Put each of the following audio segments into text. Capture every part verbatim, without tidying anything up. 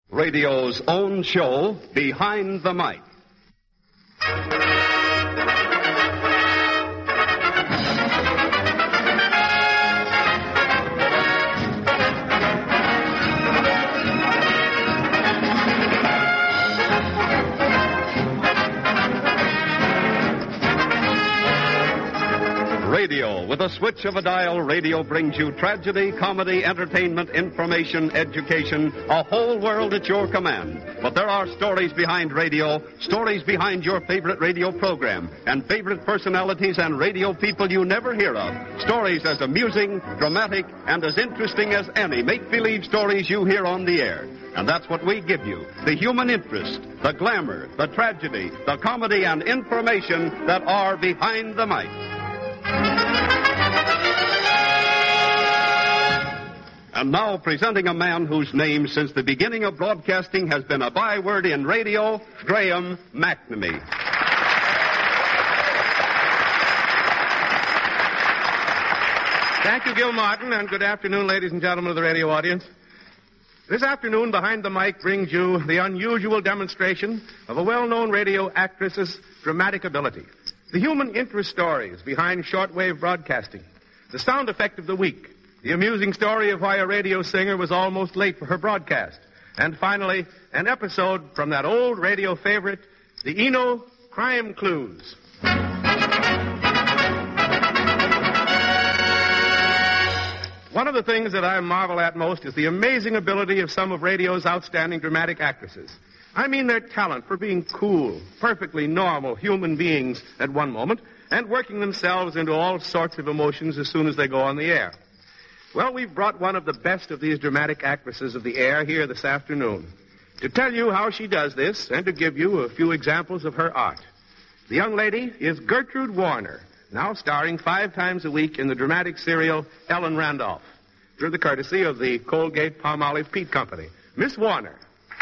Radio's own show, Behind the Mic. Radio. With a switch of a dial, radio brings you tragedy, comedy, entertainment, information, education, a whole world at your command. But there are stories behind radio, stories behind your favorite radio program, and favorite personalities and radio people you never hear of. Stories as amusing, dramatic, and as interesting as any make-believe stories you hear on the air. And that's what we give you, the human interest, the glamour, the tragedy, the comedy, and information that are behind the mic. And now presenting a man whose name since the beginning of broadcasting has been a byword in radio, Graham McNamee. Thank you, Gil Martin, and good afternoon, ladies and gentlemen of the radio audience. This afternoon, Behind the Mic brings you the unusual demonstration of a well-known radio actress's dramatic ability. The human interest stories behind shortwave broadcasting. The sound effect of the week. The amusing story of why a radio singer was almost late for her broadcast. And finally, an episode from that old radio favorite, the Eno Crime Clues. One of the things that I marvel at most is the amazing ability of some of radio's outstanding dramatic actresses. I mean their talent for being cool, perfectly normal human beings at one moment, and working themselves into all sorts of emotions as soon as they go on the air. Well, we've brought one of the best of these dramatic actresses of the air here this afternoon to tell you how she does this and to give you a few examples of her art. The young lady is Gertrude Warner, now starring five times a week in the dramatic serial Ellen Randolph, through the courtesy of the Colgate-Palmolive Peat Company. Miss Warner.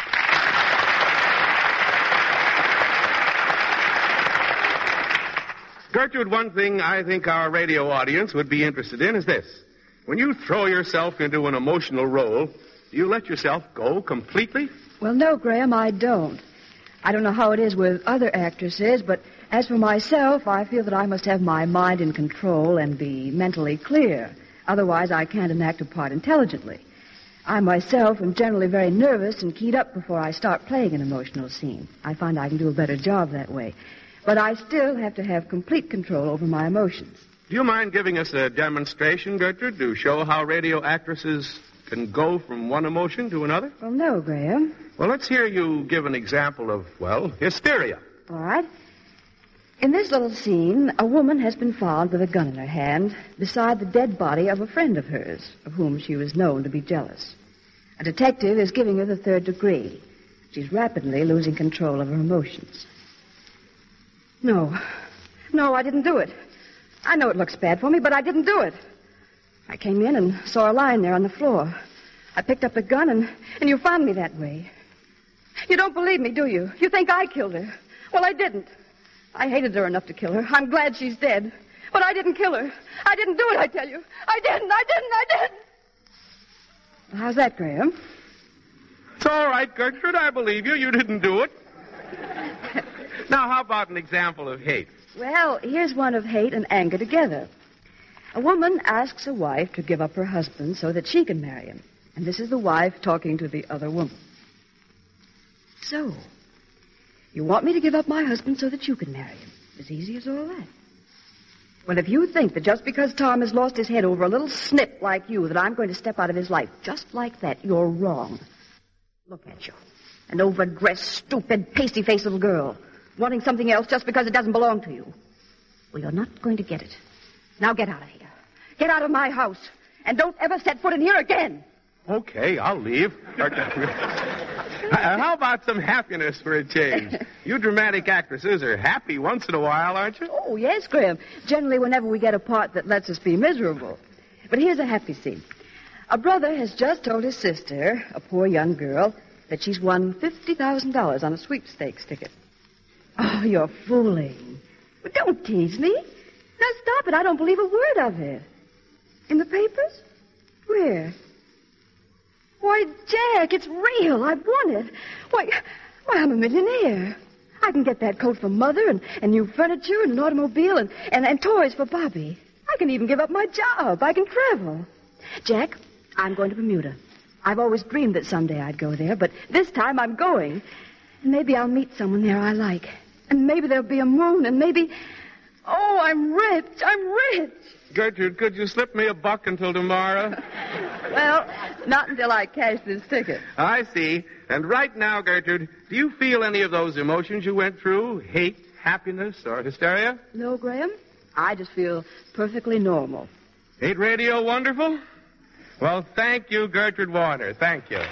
Gertrude, one thing I think our radio audience would be interested in is this. When you throw yourself into an emotional role, do you let yourself go completely? Well, no, Graham, I don't. I don't know how it is with other actresses, but as for myself, I feel that I must have my mind in control and be mentally clear. Otherwise, I can't enact a part intelligently. I myself am generally very nervous and keyed up before I start playing an emotional scene. I find I can do a better job that way. But I still have to have complete control over my emotions. Do you mind giving us a demonstration, Gertrude, to show how radio actresses can go from one emotion to another? Well, no, Graham. Well, let's hear you give an example of, well, hysteria. All right. In this little scene, a woman has been found with a gun in her hand beside the dead body of a friend of hers, of whom she was known to be jealous. A detective is giving her the third degree. She's rapidly losing control of her emotions. No. No, I didn't do it. I know it looks bad for me, but I didn't do it. I came in and saw her lying there on the floor. I picked up the gun, and, and you found me that way. You don't believe me, do you? You think I killed her. Well, I didn't. I hated her enough to kill her. I'm glad she's dead. But I didn't kill her. I didn't do it, I tell you. I didn't, I didn't, I didn't. How's that, Graham? It's all right, Gertrude. I believe you. You didn't do it. Now, how about an example of hate? Well, here's one of hate and anger together. A woman asks a wife to give up her husband so that she can marry him. And this is the wife talking to the other woman. So, you want me to give up my husband so that you can marry him? As easy as all that. Well, if you think that just because Tom has lost his head over a little snip like you, that I'm going to step out of his life just like that, you're wrong. Look at you. An overdressed, stupid, pasty-faced little girl. Wanting something else just because it doesn't belong to you. Well, you're not going to get it. Now get out of here. Get out of my house. And don't ever set foot in here again. Okay, I'll leave. How about some happiness for a change? You dramatic actresses are happy once in a while, aren't you? Oh, yes, Graham. Generally, whenever we get a part that lets us be miserable. But here's a happy scene. A brother has just told his sister, a poor young girl, that she's won fifty thousand dollars on a sweepstakes ticket. Oh, you're fooling. Well, don't tease me. Now, stop it. I don't believe a word of it. In the papers? Where? Why, Jack, it's real. I've won it. Why, why, I'm a millionaire. I can get that coat for Mother and, and new furniture and an automobile and, and, and toys for Bobby. I can even give up my job. I can travel. Jack, I'm going to Bermuda. I've always dreamed that someday I'd go there, but this time I'm going. And maybe I'll meet someone there I like. And maybe there'll be a moon, and maybe... Oh, I'm rich. I'm rich. Gertrude, could you slip me a buck until tomorrow? Well, not until I cash this ticket. I see. And right now, Gertrude, do you feel any of those emotions you went through? Hate, happiness, or hysteria? No, Graham. I just feel perfectly normal. Ain't radio wonderful? Well, thank you, Gertrude Warner. Thank you.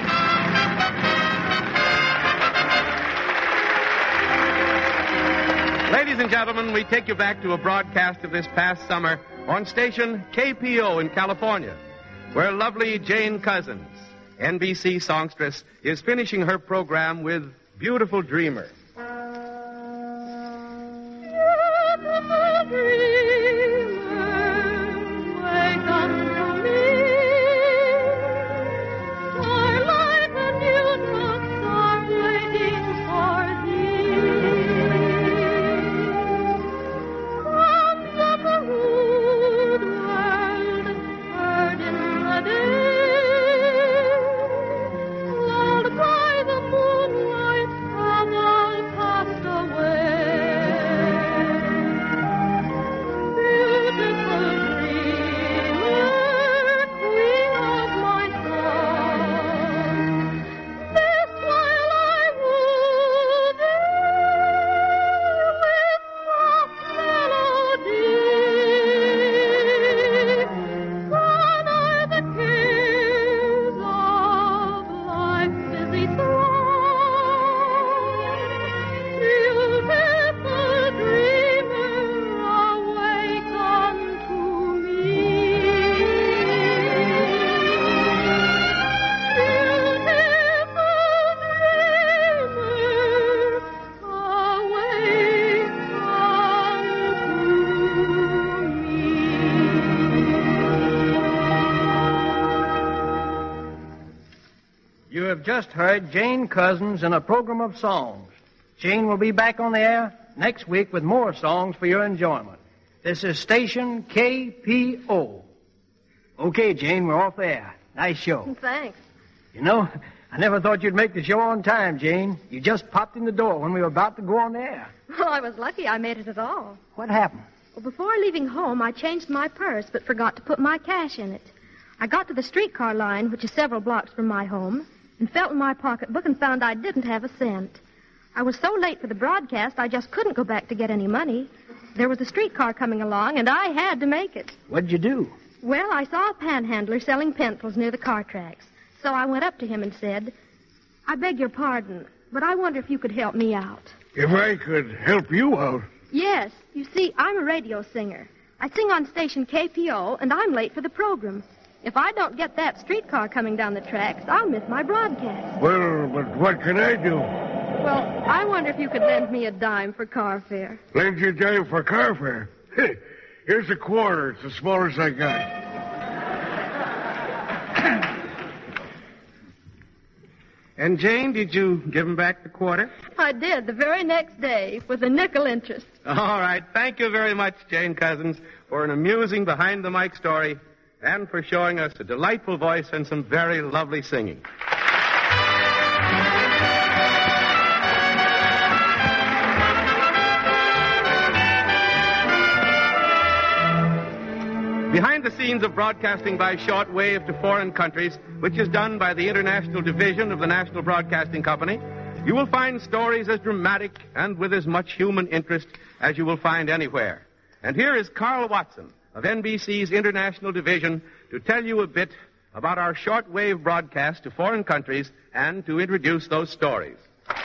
Ladies and gentlemen, we take you back to a broadcast of this past summer on station K P O in California, where lovely Jane Cousins, N B C songstress, is finishing her program with Beautiful Dreamer. Beautiful dreamer, wake unto me. Starlight and dewdrops are waiting for thee. From the rude world heard in the day, lulled by the moonlight, have all passed away. Just heard Jane Cousins in a program of songs. Jane will be back on the air next week with more songs for your enjoyment. This is station K P O. Okay, Jane, we're off the air. Nice show. Thanks. You know, I never thought you'd make the show on time, Jane. You just popped in the door when we were about to go on the air. Well, I was lucky I made it at all. What happened? Well, before leaving home, I changed my purse but forgot to put my cash in it. I got to the streetcar line, which is several blocks from my home, and felt in my pocketbook and found I didn't have a cent. I was so late for the broadcast, I just couldn't go back to get any money. There was a streetcar coming along, and I had to make it. What'd you do? Well, I saw a panhandler selling pencils near the car tracks. So I went up to him and said, I beg your pardon, but I wonder if you could help me out. If I could help you out? Yes. You see, I'm a radio singer. I sing on station K P O, and I'm late for the program. If I don't get that streetcar coming down the tracks, I'll miss my broadcast. Well, but what can I do? Well, I wonder if you could lend me a dime for car fare. Lend you a dime for car fare? Here's a quarter. It's the smallest I got. And, Jane, did you give him back the quarter? I did, the very next day, with a nickel interest. All right. Thank you very much, Jane Cousins, for an amusing behind-the-mic story and for showing us a delightful voice and some very lovely singing. Behind the scenes of broadcasting by shortwave to foreign countries, which is done by the International Division of the National Broadcasting Company, you will find stories as dramatic and with as much human interest as you will find anywhere. And here is Carl Watson of N B C's International Division to tell you a bit about our shortwave broadcast to foreign countries and to introduce those stories.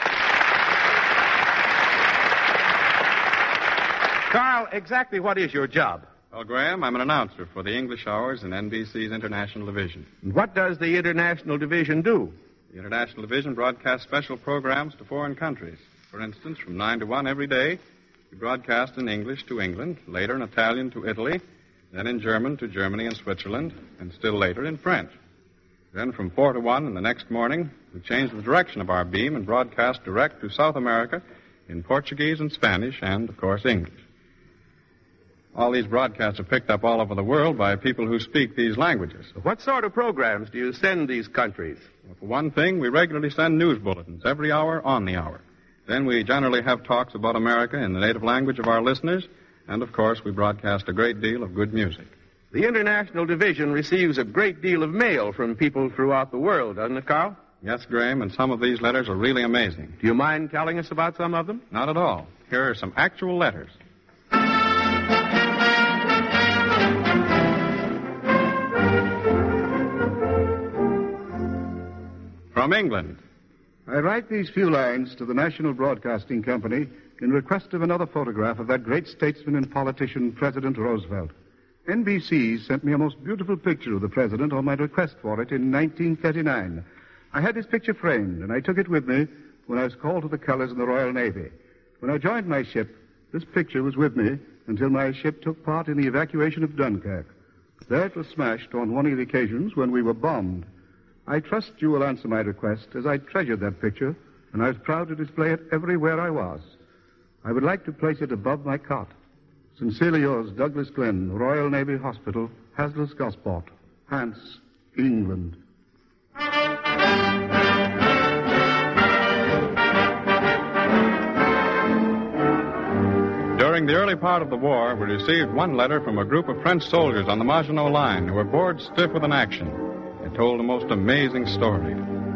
Carl, exactly what is your job? Well, Graham, I'm an announcer for the English hours in N B C's International Division. What does the International Division do? The International Division broadcasts special programs to foreign countries. For instance, from nine to one every day, we broadcast in English to England, later in Italian to Italy, then in German to Germany and Switzerland, and still later in French. Then from four to one in the next morning, we changed the direction of our beam and broadcast direct to South America in Portuguese and Spanish and, of course, English. All these broadcasts are picked up all over the world by people who speak these languages. What sort of programs do you send these countries? Well, for one thing, we regularly send news bulletins every hour on the hour. Then we generally have talks about America in the native language of our listeners, and, of course, we broadcast a great deal of good music. The International Division receives a great deal of mail from people throughout the world, doesn't it, Carl? Yes, Graham, and some of these letters are really amazing. Do you mind telling us about some of them? Not at all. Here are some actual letters. From England. I write these few lines to the National Broadcasting Company in request of another photograph of that great statesman and politician, President Roosevelt. N B C sent me a most beautiful picture of the president on my request for it in nineteen thirty-nine. I had this picture framed, and I took it with me when I was called to the colors in the Royal Navy. When I joined my ship, this picture was with me until my ship took part in the evacuation of Dunkirk. There it was smashed on one of the occasions when we were bombed. I trust you will answer my request, as I treasured that picture, and I was proud to display it everywhere I was. I would like to place it above my cot. Sincerely yours, Douglas Glenn, Royal Navy Hospital, Haslas Gosport, Hants, England. During the early part of the war, we received one letter from a group of French soldiers on the Maginot Line who were bored stiff with an action. It told a most amazing story.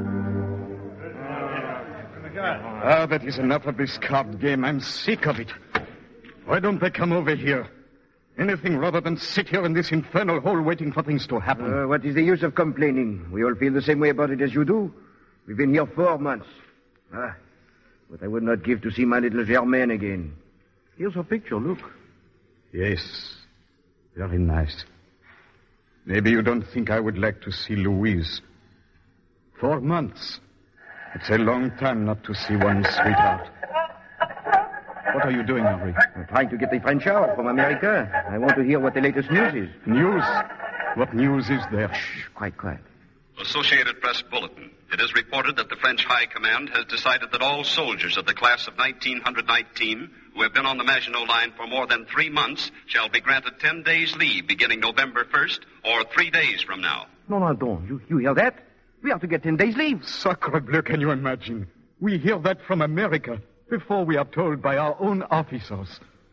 Ah, that is enough of this card game. I'm sick of it. Why don't they come over here? Anything rather than sit here in this infernal hole waiting for things to happen. Uh, what is the use of complaining? We all feel the same way about it as you do. We've been here four months. Ah, but I would not give to see my little Germaine again. Here's her picture, look. Yes, very nice. Maybe you don't think I would like to see Louise. Four months. It's a long time not to see one's sweetheart. What are you doing, Henri? I'm trying to get the French out from America. I want to hear what the latest news is. News? What news is there? Shh, quiet, quiet. Associated Press Bulletin. It is reported that the French High Command has decided that all soldiers of the class of nineteen nineteen who have been on the Maginot Line for more than three months shall be granted ten days leave beginning November first or three days from now. No, no, don't. You, you hear that? We are to get ten days leave. Sacre bleu, can you imagine? We hear that from America before we are told by our own officers.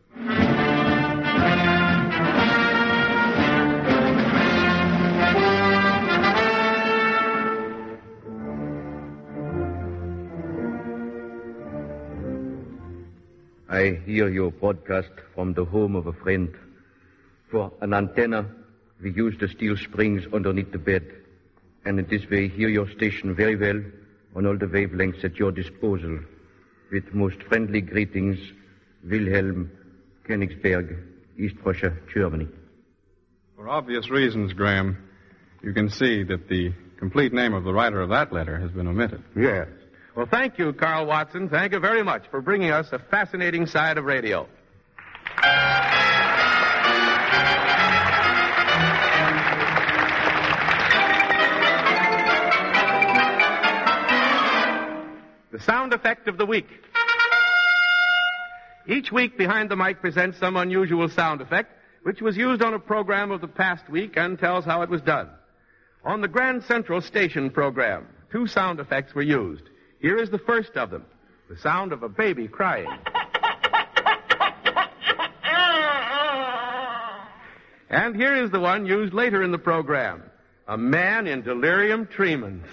I hear your broadcast from the home of a friend. For an antenna, we use the steel springs underneath the bed. And in this way, hear your station very well on all the wavelengths at your disposal. With most friendly greetings, Wilhelm, Königsberg, East Prussia, Germany. For obvious reasons, Graham, you can see that the complete name of the writer of that letter has been omitted. Yes. Well, thank you, Carl Watson. Thank you very much for bringing us a fascinating side of radio. The sound effect of the week. Each week, Behind the Mic presents some unusual sound effect, which was used on a program of the past week and tells how it was done. On the Grand Central Station program, two sound effects were used. Here is the first of them, the sound of a baby crying. And here is the one used later in the program, a man in delirium tremens.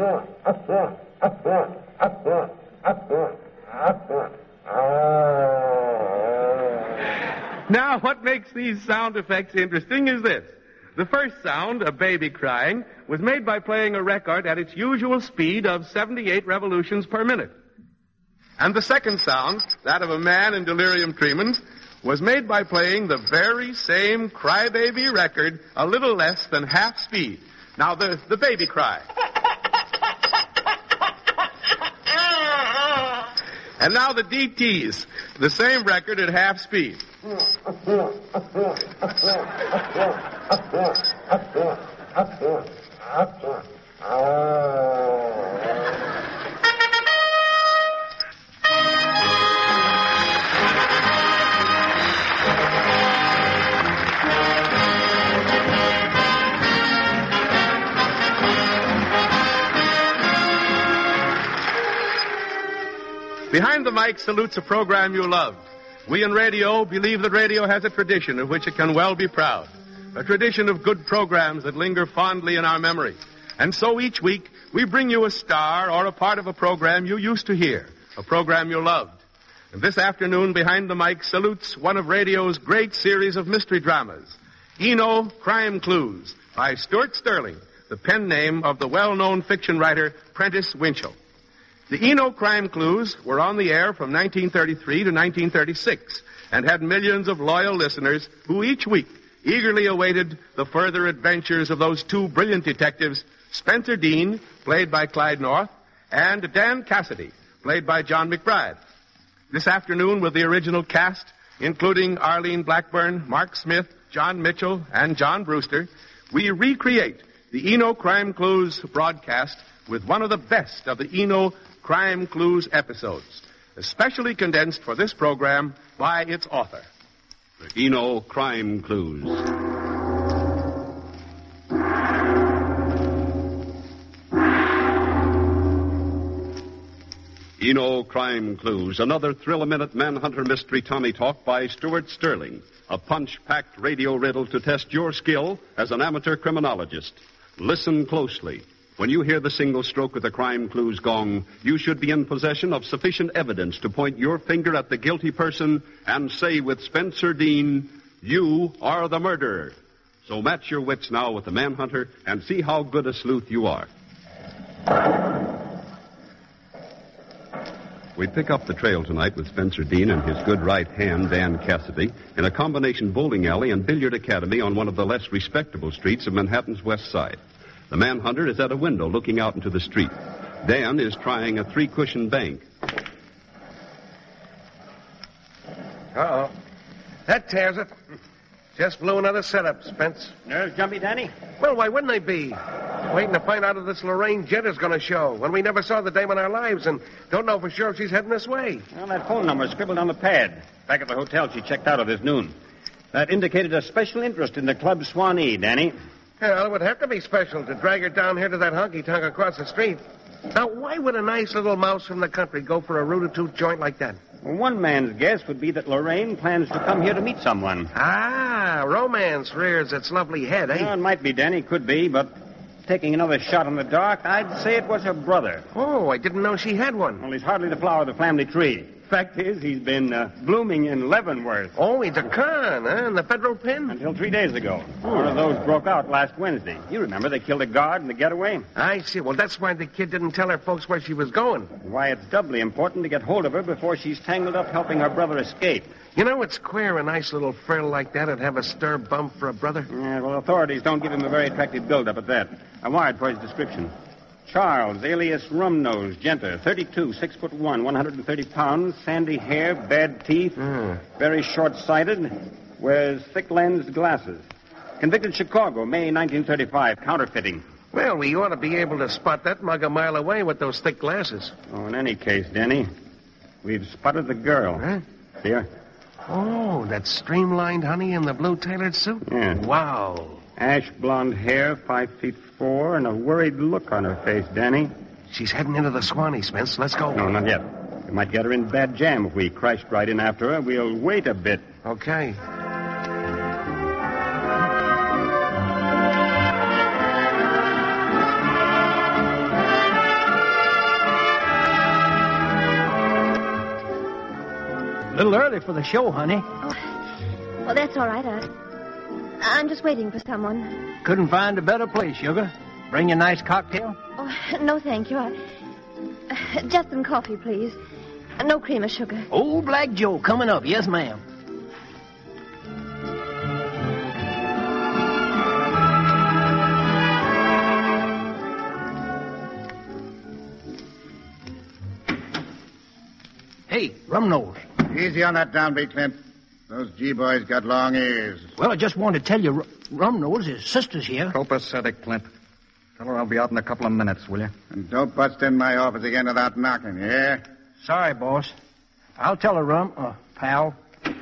Now, what makes these sound effects interesting is this. The first sound, a baby crying, was made by playing a record at its usual speed of seventy-eight revolutions per minute. And the second sound, that of a man in delirium tremens, was made by playing the very same crybaby record a little less than half speed. Now, the, the baby cry. And now the D Ts, the same record at half speed. Behind the Mic salutes a program you love. We in radio believe that radio has a tradition of which it can well be proud. A tradition of good programs that linger fondly in our memory. And so each week, we bring you a star or a part of a program you used to hear, a program you loved. And this afternoon, Behind the Mic salutes one of radio's great series of mystery dramas, Eno Crime Clues, by Stuart Sterling, the pen name of the well-known fiction writer Prentice Winchell. The Eno Crime Clues were on the air from nineteen thirty-three to nineteen thirty-six and had millions of loyal listeners who each week eagerly awaited the further adventures of those two brilliant detectives, Spencer Dean, played by Clyde North, and Dan Cassidy, played by John McBride. This afternoon, with the original cast, including Arlene Blackburn, Mark Smith, John Mitchell, and John Brewster, we recreate the Eno Crime Clues broadcast with one of the best of the Eno Crime Clues episodes, especially condensed for this program by its author. The Eno Crime Clues. Eno Crime Clues, another thrill-a-minute manhunter mystery Tommy talk by Stuart Sterling, a punch-packed radio riddle to test your skill as an amateur criminologist. Listen closely. When you hear the single stroke of the Crime Clues gong, you should be in possession of sufficient evidence to point your finger at the guilty person and say with Spencer Dean, you are the murderer. So match your wits now with the manhunter and see how good a sleuth you are. We pick up the trail tonight with Spencer Dean and his good right hand, Dan Cassidy, in a combination bowling alley and billiard academy on one of the less respectable streets of Manhattan's West Side. The manhunter is at a window looking out into the street. Dan is trying a three-cushion bank. Uh-oh. That tears it. Just blew another setup, Spence. Nerves jumpy, Danny? Well, why wouldn't they be? Waiting to find out if this Lorraine Jenner's going to show when we never saw the dame in our lives and don't know for sure if she's heading this way. Well, that phone number is scribbled on the pad. Back at the hotel she checked out of this noon. That indicated a special interest in the Club Swanee, Danny. Well, it would have to be special to drag her down here to that honky-tonk across the street. Now, why would a nice little mouse from the country go for a root-a-toot joint like that? Well, one man's guess would be that Lorraine plans to come here to meet someone. Ah, romance rears its lovely head, eh? Well, it might be, Danny, could be, but taking another shot in the dark, I'd say it was her brother. Oh, I didn't know she had one. Well, he's hardly the flower of the family tree. Fact is, he's been uh, blooming in Leavenworth. Oh, he's a con, huh? In the federal pen? Until three days ago. Oh. One of those broke out last Wednesday. You remember they killed a guard in the getaway? I see. Well, that's why the kid didn't tell her folks where she was going. Why it's doubly important to get hold of her before she's tangled up helping her brother escape. You know, it's queer a nice little frill like that would have a stir bump for a brother. Yeah, well, authorities don't give him a very attractive build-up at that. I wired for his description. Charles, alias Rumnose, Genter, thirty-two, six foot one, one hundred thirty pounds, sandy hair, bad teeth, mm. very short-sighted, wears thick-lensed glasses. Convicted Chicago, May nineteen thirty-five, counterfeiting. Well, we ought to be able to spot that mug a mile away with those thick glasses. Oh, in any case, Denny, we've spotted the girl. Huh? Here. Oh, that streamlined honey in the blue tailored suit? Yeah. Wow. Ash blonde hair, five feet four, and a worried look on her face, Danny. She's heading into the Swanee, Spence. Let's go. No, not yet. We might get her in bad jam if we crashed right in after her. We'll wait a bit. Okay. A little early for the show, honey. Oh, well, that's all right. I, I'm just waiting for someone. Couldn't find a better place, sugar. Bring you a nice cocktail? Oh, no, thank you. I, uh, just some coffee, please. Uh, no cream or sugar. Old Black Joe coming up. Yes, ma'am. Hey, Rumnose. Easy on that downbeat, Clint. Those G-boys got long ears. Well, I just wanted to tell you, R- Rumnose, his sister's here. Copacetic, Clint. Tell her I'll be out in a couple of minutes, will you? And don't bust in my office again without knocking, you hear? Sorry, boss. I'll tell her, Rum, uh, pal.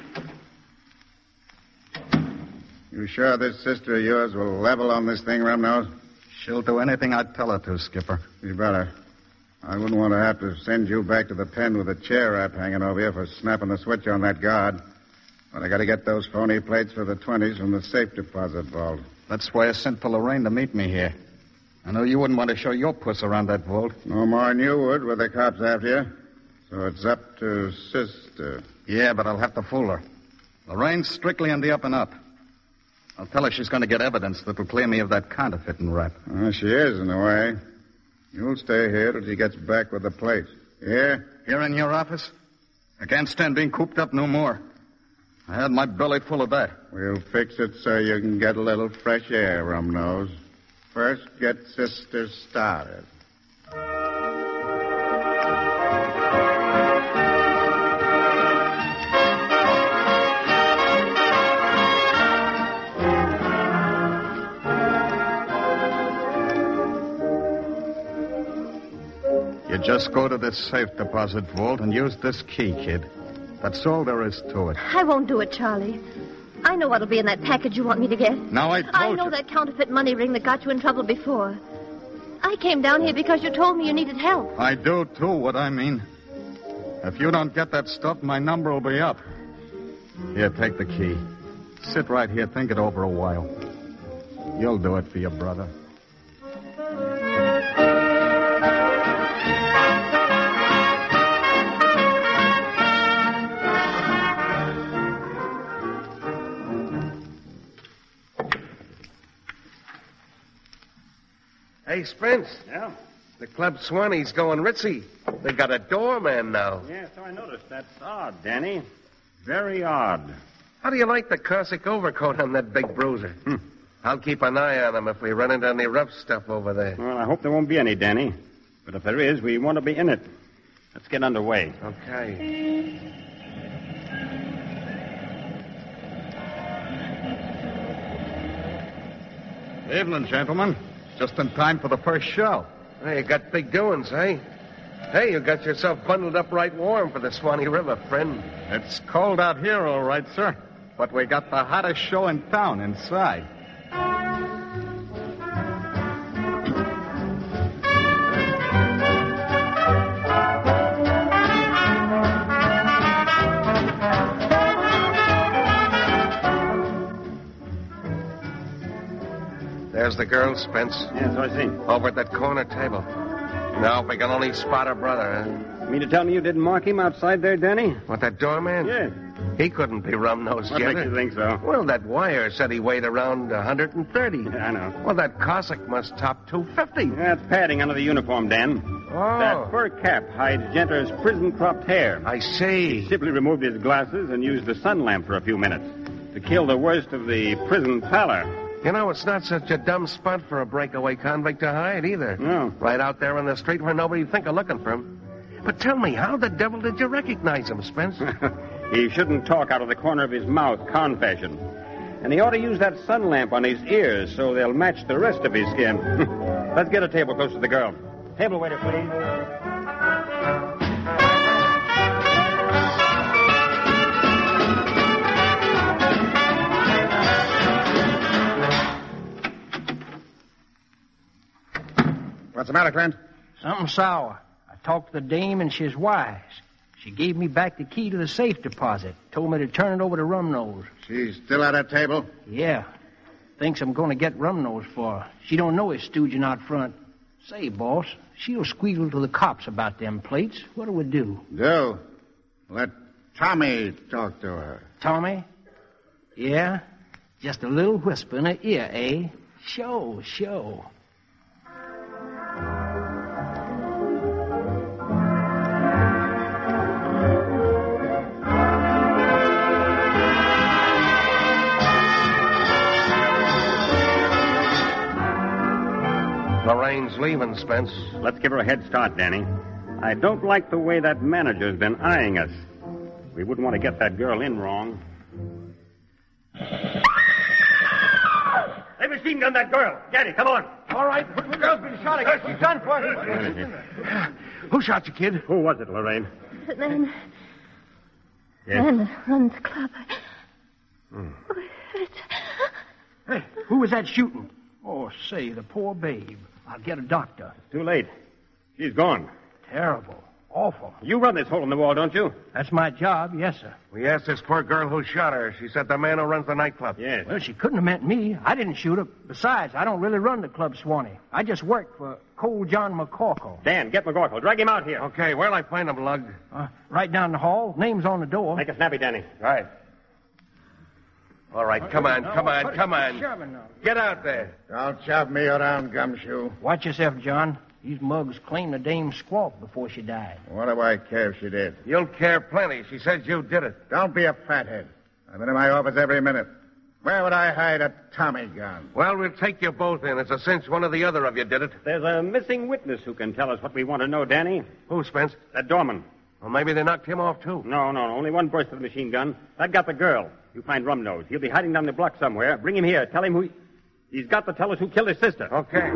You sure this sister of yours will level on this thing, Rumnose? She'll do anything I tell her to, Skipper. You better. I wouldn't want to have to send you back to the pen with a chair wrap hanging over you for snapping the switch on that guard. But I got to get those phony plates for the twenties from the safe deposit vault. That's why I sent for Lorraine to meet me here. I know you wouldn't want to show your puss around that vault. No more than you would with the cops after you. So it's up to sister. Yeah, but I'll have to fool her. Lorraine's strictly on the up and up. I'll tell her she's going to get evidence that will clear me of that counterfeiting rap. Well, she is, in a way. You'll stay here till she gets back with the plates. Here? Here in your office? I can't stand being cooped up no more. I had my belly full of that. We'll fix it so you can get a little fresh air, Rumnose. First, get sister started. You just go to this safe deposit vault and use this key, kid. That's all there is to it. I won't do it, Charlie. I know what'll be in that package you want me to get. Now I told I know you. that counterfeit money ring that got you in trouble before. I came down here because you told me you needed help. I do, too, what I mean. If you don't get that stuff, my number will be up. Here, take the key. Sit right here, think it over a while. You'll do it for your brother. Hey, Spence. Yeah? The Club Swanee's going ritzy. They got a doorman now. Yeah, so I noticed. That's odd, Danny. Very odd. How do you like the Cossack overcoat on that big bruiser? Hmm. I'll keep an eye on him if we run into any rough stuff over there. Well, I hope there won't be any, Danny. But if there is, we want to be in it. Let's get underway. Okay. Evening, gentlemen. Just in time for the first show. Hey, you got big doings, eh? Hey, you got yourself bundled up right warm for the Swanee River, friend. It's cold out here, all right, sir. But we got the hottest show in town inside. There's the girl, Spence. Yes, I see. Over at that corner table. Now, if we can only spot her brother, huh? You mean to tell me you didn't mark him outside there, Danny? What, that doorman? Yes. He couldn't be Rumnose What Jeter. makes you think so? Well, that wire said he weighed around one hundred thirty. Yeah, I know. Well, that Cossack must top two fifty. That's padding under the uniform, Dan. Oh. That fur cap hides Genter's prison-cropped hair. I see. He simply removed his glasses and used the sun lamp for a few minutes to kill the worst of the prison pallor. You know, it's not such a dumb spot for a breakaway convict to hide, either. No. Right out there on the street where nobody'd think of looking for him. But tell me, how the devil did you recognize him, Spence? He shouldn't talk out of the corner of his mouth, con fashion. And he ought to use that sun lamp on his ears so they'll match the rest of his skin. Let's get a table close to the girl. Table waiter, please. What's the matter, Clint? Something sour. I talked to the dame, and she's wise. She gave me back the key to the safe deposit. Told me to turn it over to Rumnose. She's still at that table? Yeah. Thinks I'm going to get Rumnose for her. She don't know he's stooging out front. Say, boss, she'll squeal to the cops about them plates. What do we do? Do? Let Tommy talk to her. Tommy? Yeah? Just a little whisper in her ear, eh? Show, show. Lorraine's leaving, Spence. Let's give her a head start, Danny. I don't like the way that manager's been eyeing us. We wouldn't want to get that girl in wrong. They machine gun that girl. Daddy, come on. All right, but the girl's been shot. I guess she's done for. Who shot you, kid? Who was it, Lorraine? The man. Yes. Man that runs the club. Hmm. Hey, who was that shooting? Oh, say, the poor babe. I'll get a doctor. Too late. She's gone. Terrible. Awful. You run this hole in the wall, don't you? That's my job, yes, sir. We asked this poor girl who shot her. She said the man who runs the nightclub. Yes. Well, she couldn't have meant me. I didn't shoot her. Besides, I don't really run the club, Swanee. I just work for Cole John McCorkle. Dan, get McCorkle. Drag him out here. Okay, where'll I find him, Lug? Uh, right down the hall. Name's on the door. Make it snappy, Danny. Right. All right, come on, come on, come on. Get out there. Don't shove me around, Gumshoe. Watch yourself, John. These mugs claim the dame squawked before she died. What do I care if she did? You'll care plenty. She says you did it. Don't be a fathead. I'm in my office every minute. Where would I hide a Tommy gun? Well, we'll take you both in. It's a cinch one or the other of you did it. There's a missing witness who can tell us what we want to know, Danny. Who, Spence? That doorman. Well, maybe they knocked him off, too. No, no, only one burst of the machine gun. That got the girl. You find Rumnose. He'll be hiding down the block somewhere. Bring him here. Tell him who... He... He's got to tell us who killed his sister. Okay.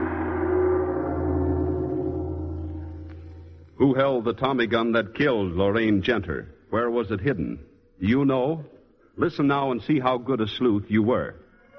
Who held the Tommy gun that killed Lorraine Genter? Where was it hidden? Do you know? Listen now and see how good a sleuth you were.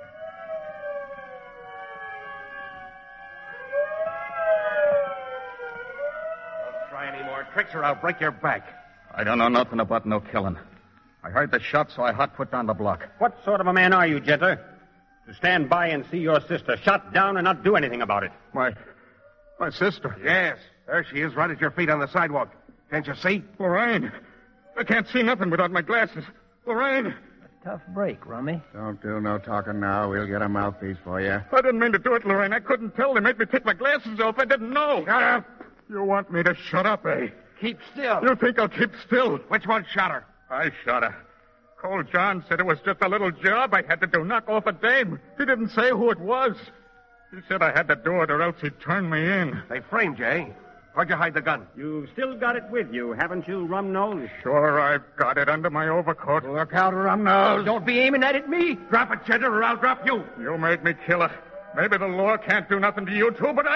Don't try any more tricks or I'll break your back. I don't know nothing about no killing. I heard the shot, so I hot put down the block. What sort of a man are you, Genter? To stand by and see your sister shot down and not do anything about it. My... my sister. Yes. There she is, right at your feet on the sidewalk. Can't you see? Lorraine. I can't see nothing without my glasses. Lorraine. Tough break, Rummy. Don't do no talking now. We'll get a mouthpiece for you. I didn't mean to do it, Lorraine. I couldn't tell. They made me take my glasses off. I didn't know. Shut up. You want me to shut up, eh? Keep still. You think I'll keep still? Which one shot her? I shot her. Cole John said it was just a little job I had to do, knock off a dame. He didn't say who it was. He said I had to do it or else he'd turn me in. They framed you, eh? Where'd you hide the gun? You've still got it with you, haven't you, Rumnose? Sure, I've got it under my overcoat. Look out, Rumnose. Don't be aiming at it me. Drop it, Cheddar, or I'll drop you. You made me kill her. Maybe the law can't do nothing to you two, but I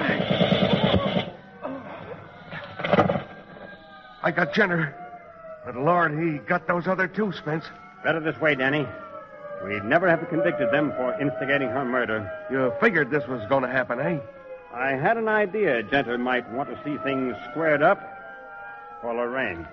can. I got Jenner. But Lord, he got those other two, Spence. Better this way, Danny. We'd never have convicted them for instigating her murder. You figured this was going to happen, eh? I had an idea Genter might want to see things squared up for Lorraine.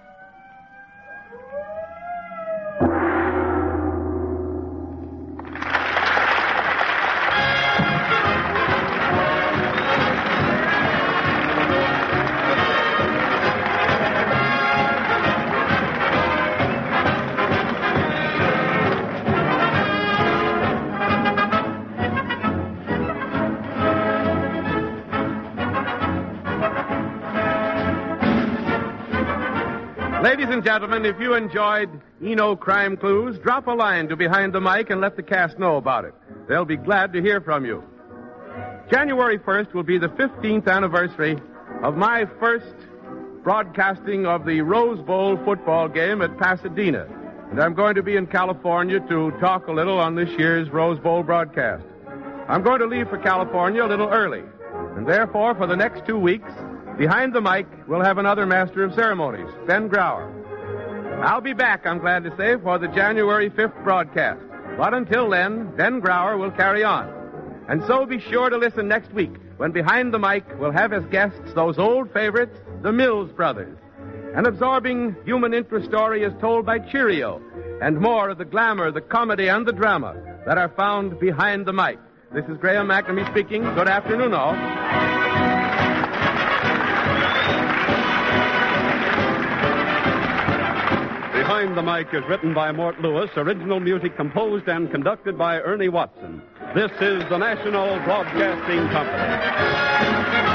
Ladies and gentlemen, if you enjoyed Eno Crime Clues, drop a line to Behind the Mic and let the cast know about it. They'll be glad to hear from you. January first will be the fifteenth anniversary of my first broadcasting of the Rose Bowl football game at Pasadena. And I'm going to be in California to talk a little on this year's Rose Bowl broadcast. I'm going to leave for California a little early. And therefore, for the next two weeks, Behind the Mic, we'll have another master of ceremonies, Ben Grauer. I'll be back, I'm glad to say, for the January fifth broadcast. But until then, Ben Grauer will carry on. And so be sure to listen next week when Behind the Mic will have as guests those old favorites, the Mills Brothers. An absorbing human interest story is told by Cheerio, and more of the glamour, the comedy, and the drama that are found behind the mic. This is Graham McNamee speaking. Good afternoon, all. Behind the Mic is written by Mort Lewis, original music composed and conducted by Ernie Watson. This is the National Broadcasting Company.